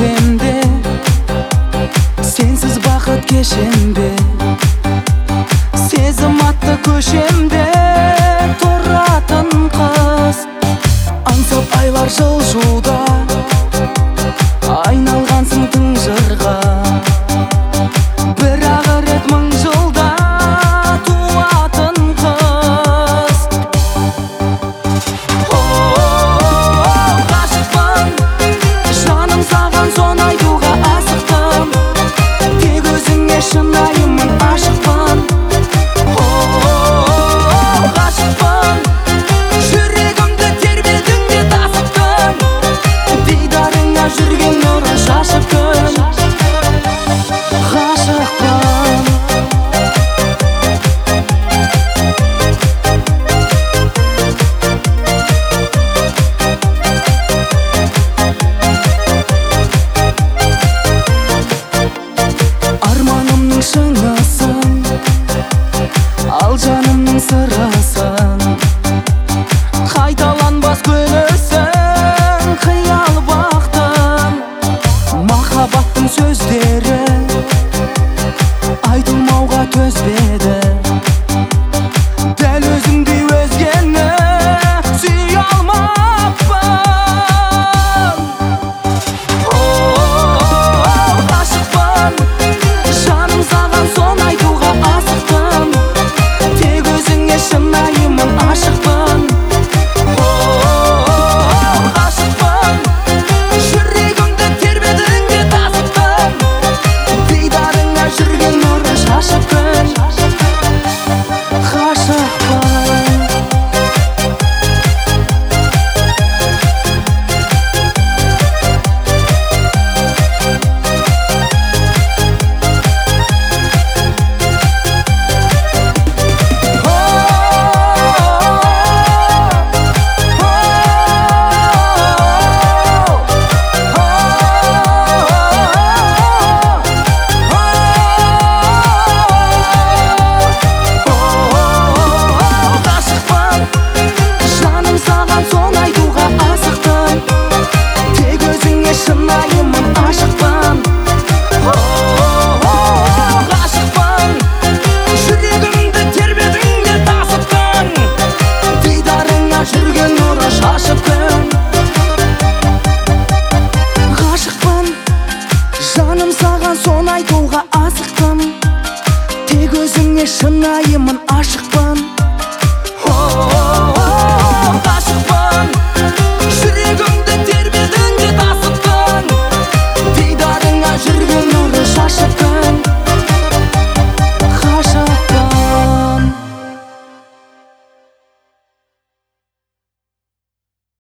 өтсем де, сенсіз бақыт кешем бе? Сезім атты көшемде тұратын қыз, аңсап айлар жылжуда, айналғансың тың жырға. Бірақ рет мың жылда туатын қыз. Ғашықпын, жаным саған соны айтуға асықтым. Тек өзіңе шынайымын, ашықпын. Ғашықпын, жүрегімді тербедің де тасыптың. Дидарыңа жүрген нұрын шашып күн. Ғашықпын. Арманымның шыңысын, ал жанымның сырысын. Қайталанбас күнісің, қиял бақтың. Махаббаттың сөздері айтылмауға төзбеді. Дәл өзіңдей өзгені сүйе алмаппын. Ғашықпын, жаным саған соны айтуға асықтым. Тек өзіңе шынайымын, ашықпын. Ғашықпын, жүрегімді тербедің де тасыптың. Дидарыңа жүрген нұрын шашып күн. Ғашықпын. Шынайымын, ашықпын. Ғашықпын, жүрегімді тербедің де тасыптың. Дидарыңа жүрген нұры шашып күн. Ғашықпын, жаным саған соны айтуға асықтым. Тек өзіңе шынайымын, ашықпын.